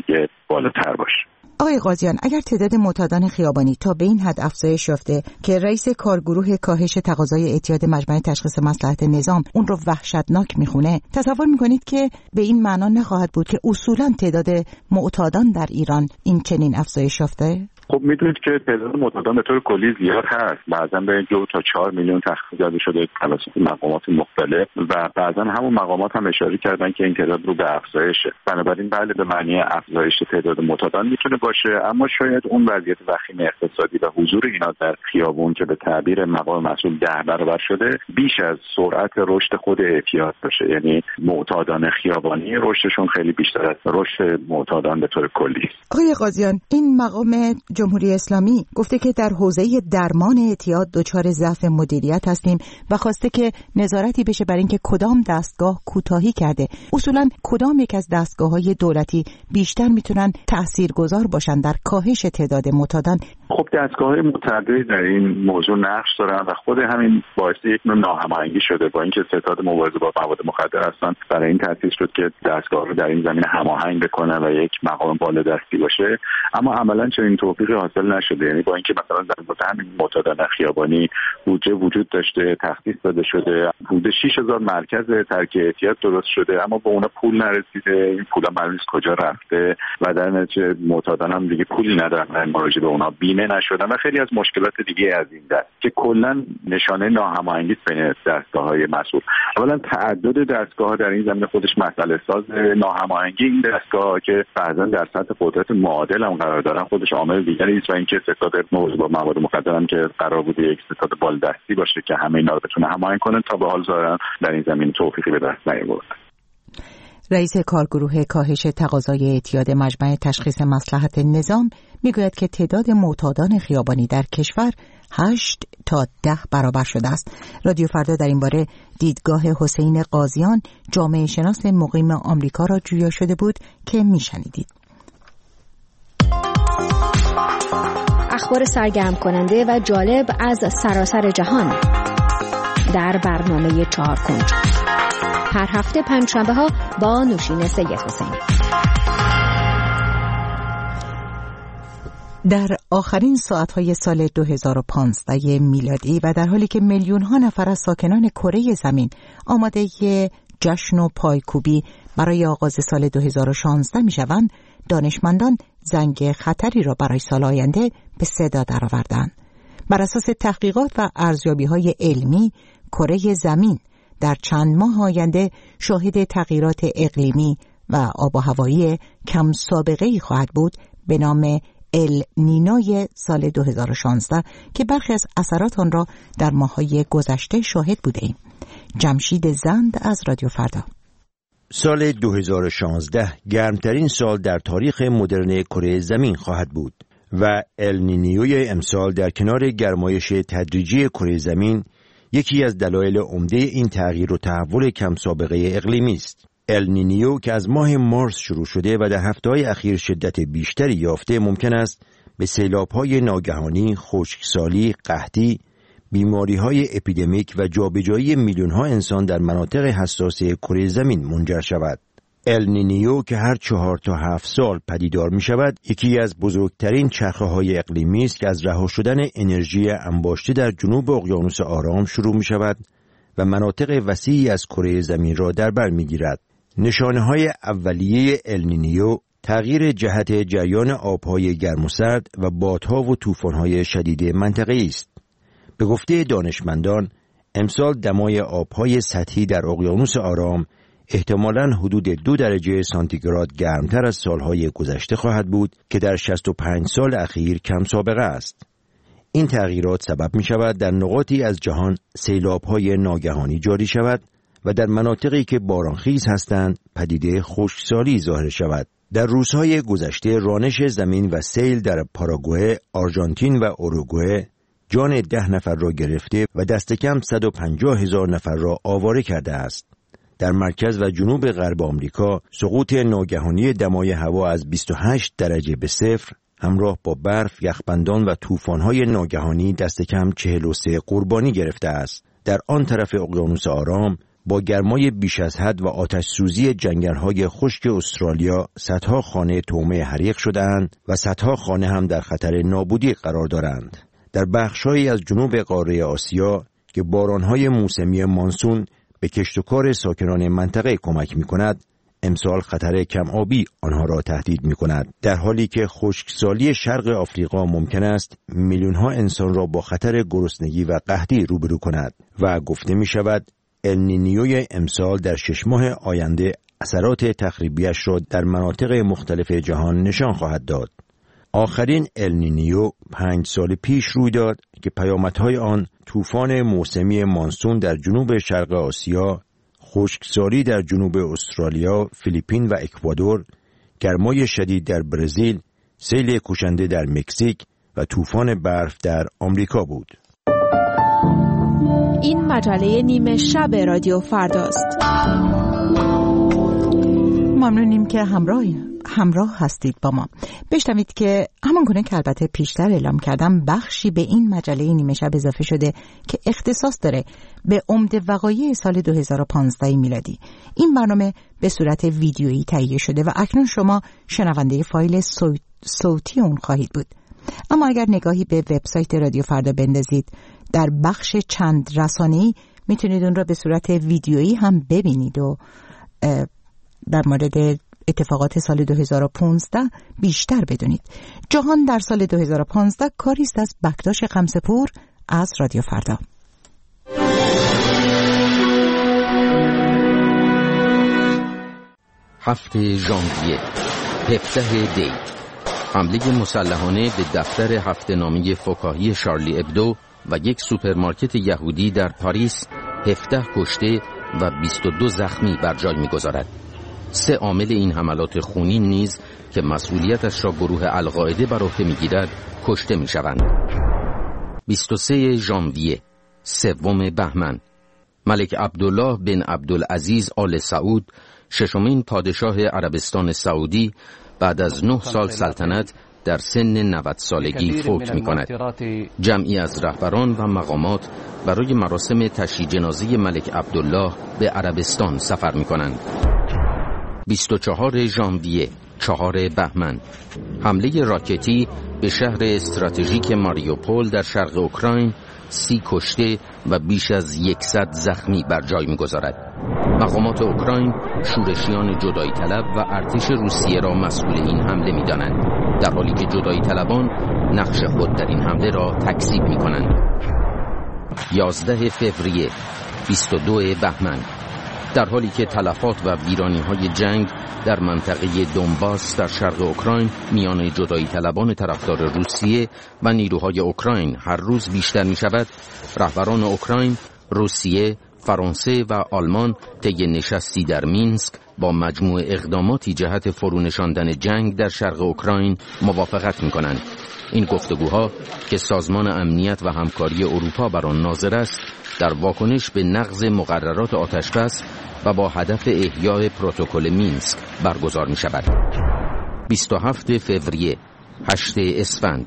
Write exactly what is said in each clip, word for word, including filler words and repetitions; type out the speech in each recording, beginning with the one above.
دیگه بالاتر باشه. آقای قاضیان، اگر تعداد معتادان خیابانی تا به این حد افزایش یافته که رئیس کارگروه کاهش تقاضای اعتیاد مجمع تشخیص مصلحت نظام اون رو وحشتناک میخونه، تصور میکنید که به این معنا نخواهد بود که اصولا تعداد معتادان در ایران این چنین افزایش یافته؟ خب میدونید که تعداد معتادان به طور کلی زیاد هست، بعضا به دو تا چهار میلیون تخفیف داده شده توسط مقامات مختلف و بعضا همون مقامات هم اشاره کردن که این تعداد رو به افزایشه. بنابراین بله به معنی افزایش تعداد معتادان میتونه باشه، اما شاید اون وضعیت وخیم اقتصادی و حضور اینا در خیابون که به تعبیر مقام مسئول ده برابر شده بیش از سرعت رشد خود اعتیاد باشه. یعنی معتادان خیابانی رشدشون خیلی بیشتر از رشد معتادان به طور کلی. آقای قاضیان، این مقام جمهوری اسلامی گفته که در حوزه درمان اعتیاد دچار ضعف مدیریت هستیم و خواسته که نظارتی بشه بر اینکه کدام دستگاه کوتاهی کرده. اصولا کدام یک از دستگاه‌های دولتی بیشتر میتونن تاثیرگذار باشن در کاهش تعداد معتادان؟ خب دستگاه‌های متعددی در این موضوع نقش دارن و خود همین باعث یک نوع ناهماهنگی شده. با اینکه ستاد مبارزه با مواد مخدر هستن، برای این تأسیس شد که دستگاه رو در این زمینه هماهنگ بکنه و یک مقام بالادستی باشه، اما عملاً چنین توفیقی حاصل نشده. یعنی با اینکه مثلا در مورد همین معتادان خیابانی بودجه وجود داشته، تخصیص داده شده، حدود شش هزار مرکز ترک اعتیاد درست شده، اما به اونا پول نرسیده. این پولا معلوم نیست کجا رفته و در نتیجه معتادان هم دیگه پولی ندارن، مراجعه به اونا بیمه نشدن و خیلی از مشکلات دیگه از این دست که کلا نشانه ناهماهنگی بین دستگاه‌های مسئول. اولا تعدد دستگاه‌ها در این زمینه خودش مسئله ساز. ناهماهنگی این دستگاه‌ها که بعضا در سطح قدرت معادل هم قرار دارن خودش عامل دیگری است و اینکه ستاد موضوع با مواد مخدر هم که قرار بود یک ستاد بالادستی باشه که همه اینا رو بتونه هماهنگ کنه، تا به حال ظاهرا در این زمینه توفیقی به دست نیاورد. رئیس کارگروه کاهش تقاضای اعتیاد مجمع تشخیص مصلحت نظام میگوید که تعداد معتادان خیابانی در کشور هشت تا ده برابر شده است. رادیو فردا در این باره دیدگاه حسین قاضیان، جامعه شناس مقیم آمریکا را جویا شده بود که میشنیدید. اخبار سرگرم کننده و جالب از سراسر جهان در برنامه چهار کنج هر هفته پنجشنبه ها با نوشین سید حسینی. در آخرین ساعت‌های سال دو هزار و پانزده میلادی و در حالی که میلیون‌ها نفر از ساکنان کره زمین آماده جشن و پایکوبی برای آغاز سال دو هزار و شانزده می‌شوند، دانشمندان زنگ خطری را برای سال آینده به صدا درآوردند. بر اساس تحقیقات و ارزیابی‌های علمی، کره زمین در چند ماه آینده شاهد تغییرات اقلیمی و آب و هوایی کم سابقه‌ای خواهد بود به نام ال نینوی سال دو هزار و شانزده که برخی از اثرات آن را در ماه‌های گذشته شاهد بودیم. جمشید زند از رادیو فردا. سال دو هزار و شانزده گرمترین سال در تاریخ مدرن کره زمین خواهد بود و ال نینوی امسال در کنار گرمایش تدریجی کره زمین یکی از دلایل عمده این تغییر و تحول کم سابقه اقلیمی است. ال نینیو که از ماه مارس شروع شده و در هفته‌های اخیر شدت بیشتری یافته، ممکن است به سیلاب‌های ناگهانی، خشکسالی، قحطی، بیماری‌های اپیدمیک و جابجایی میلیون‌ها انسان در مناطق حساس کره زمین منجر شود. ال نینیو که هر چهار تا هفت سال پدیدار می شود، یکی از بزرگترین چرخه‌های اقلیمی است که از رها شدن انرژی انباشته در جنوب اقیانوس آرام شروع می شود و مناطق وسیعی از کره زمین را در بر می گیرد. نشانه‌های اولیه ال نینیو تغییر جهت جریان آب‌های گرم و سرد و بادها و طوفان‌های شدید منطقه‌ای است. به گفته دانشمندان، امسال دمای آب‌های سطحی در اقیانوس آرام احتمالاً حدود دو درجه سانتیگراد گرمتر از سالهای گذشته خواهد بود که در شصت و پنج سال اخیر کم سابقه است. این تغییرات سبب می شود در نقاطی از جهان سیلاب‌های ناگهانی جاری شود و در مناطقی که بارانخیز هستند پدیده خشکسالی ظاهر شود. در روزهای گذشته رانش زمین و سیل در پاراگوئه، آرژانتین و اوروگوئه جان ده نفر را گرفته و دست کم صد و پنجاه هزار نفر را آواره کرده است. در مرکز و جنوب غرب آمریکا سقوط ناگهانی دمای هوا از بیست و هشت درجه به صفر همراه با برف، یخبندان و طوفان‌های ناگهانی دست کم چهل و سه قربانی گرفته است. در آن طرف اقیانوس آرام با گرمای بیش از حد و آتش سوزی جنگل‌های خشک استرالیا صدها خانه طعمه حریق شده‌اند و صدها خانه هم در خطر نابودی قرار دارند. در بخش‌هایی از جنوب قاره آسیا که باران‌های موسمی مانسون به کشت و کار ساکنان منطقه کمک می‌کند، امسال خطر کم آبی آنها را تهدید می‌کند، در حالی که خشکسالی شرق آفریقا ممکن است میلیون‌ها انسان را با خطر گرسنگی و قحطی روبرو کند و گفته می‌شود النینیوی امسال در شش ماه آینده اثرات تخریبیش را در مناطق مختلف جهان نشان خواهد داد. آخرین النینیو پنج سال پیش روی داد که پیامدهای آن طوفان موسمی مانسون در جنوب شرق آسیا، خشکسالی در جنوب استرالیا، فیلیپین و اکوادور، گرمای شدید در برزیل، سیل کشنده در مکزیک و طوفان برف در آمریکا بود. این مجله نیمه شب رادیو فرداست. ممنونیم که همراه همراه هستید با ما. بشنوید که همانگونه که البته پیشتر اعلام کردم، بخشی به این مجله نیمه شب اضافه شده که اختصاص داره به عمده وقایع سال دو هزار و پانزده میلادی. این برنامه به صورت ویدیویی تهیه شده و اکنون شما شنونده فایل صوتی اون خواهید بود. اما اگر نگاهی به وبسایت رادیو فردا بندازید، در بخش چند رسانه‌ای میتونید اون را به صورت ویدیویی هم ببینید و در مورد اتفاقات سال دو هزار و پانزده بیشتر بدونید. جهان در سال دو هزار و پانزده کاریست از بکتاش خمسه‌پور از رادیو فردا. هفته ژانویه، هفده دی، حمله مسلحانه به دفتر هفته‌نامه فکاهی شارلی ابدو و یک سوپرمارکت یهودی در پاریس هفده کشته و بیست و دو زخمی بر جای می‌گذارد. سه عامل این حملات خونین نیز که مسئولیتش را گروه القاعده بر عهده می‌گیرد کشته می‌شوند. بیست و سوم ژانویه، سوم بهمن، ملک عبدالله بن عبدالعزیز آل سعود، ششمین پادشاه عربستان سعودی، بعد از نه سال سلطنت در سن نود سالگی فوت می‌کند. جمعی از رهبران و مقامات برای مراسم تشییع جنازه ملک عبدالله به عربستان سفر می‌کنند. بیست و چهارم ژانویه، چهارم بهمن، حمله راکتی به شهر استراتژیک ماریوپول در شرق اوکراین، سی کشته و بیش از یکصد زخمی بر جای می‌گذارد. مقامات اوکراین شورشیان جدایی طلب و ارتش روسیه را مسئول این حمله می‌دانند، در حالی که جدایی طلبان نقش خود در این حمله را تکذیب می‌کنند. یازدهم فوریه، بیست و دوم بهمن، در حالی که تلفات و ویرانی‌های جنگ در منطقه دونباس در شرق اوکراین میان جدایی طلبان طرفدار روسیه و نیروهای اوکراین هر روز بیشتر می‌شود، رهبران اوکراین، روسیه، فرانسه و آلمان طی نشستی در مینسک با مجموع اقداماتی جهت فرونشاندن جنگ در شرق اوکراین موافقت می‌کنند. این گفتگوها که سازمان امنیت و همکاری اروپا بر آن ناظر است، در واکنش به نقض مقررات آتشبس و با هدف احیای پروتکل مینسک برگزار می‌شود. بیست و هفتم فوریه، هشتم اسفند،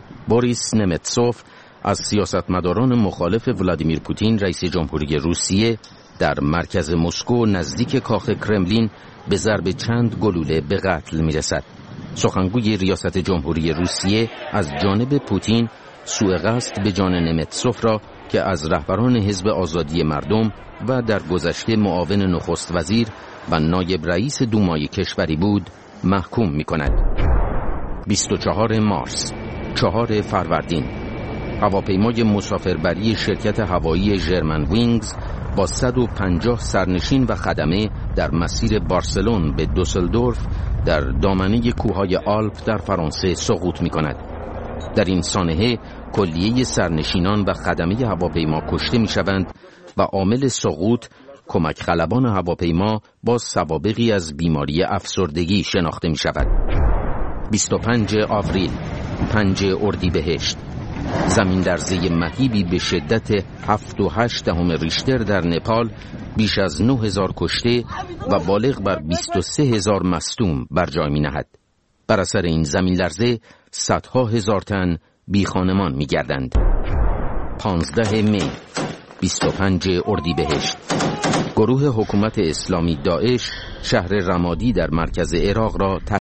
بوریس نمتسوف از سیاستمداران مخالف ولادیمیر پوتین رئیس جمهوری روسیه در مرکز مسکو نزدیک کاخ کرملین به ضرب چند گلوله به قتل می‌رسد. سخنگوی ریاست جمهوری روسیه از جانب پوتین سوء قصد به جان نمتسوف را که از رهبران حزب آزادی مردم و در گذشته معاون نخست وزیر و نایب رئیس دومای کشوری بود محکوم می‌کند. بیست و چهارم مارس، چهارم فروردین، هواپیمای مسافربری شرکت هوایی ژرمن وینگز با صد و پنجاه سرنشین و خدمه در مسیر بارسلون به دوسلدورف در دامنه کوههای آلپ در فرانسه سقوط می‌کند. در این سانحه کلیه سرنشینان و خدمه هواپیما کشته می‌شوند و عامل سقوط کمک خلبان هواپیما با سوابقی از بیماری افسردگی شناخته می‌شود. بیست و پنجم آوریل، پنجم اردیبهشت، زمین لرزه مهیبی به شدت هفت و هشت دهم ریشتر در نپال بیش از نه هزار کشته و بالغ بر بیست و سه هزار مصدوم بر جای می نهد. بر اثر این زمین لرزه صدها هزار تن بی خانمان می گردند. پانزدهم می، بیست و پنجم اردیبهشت، گروه حکومت اسلامی داعش شهر رمادی در مرکز عراق را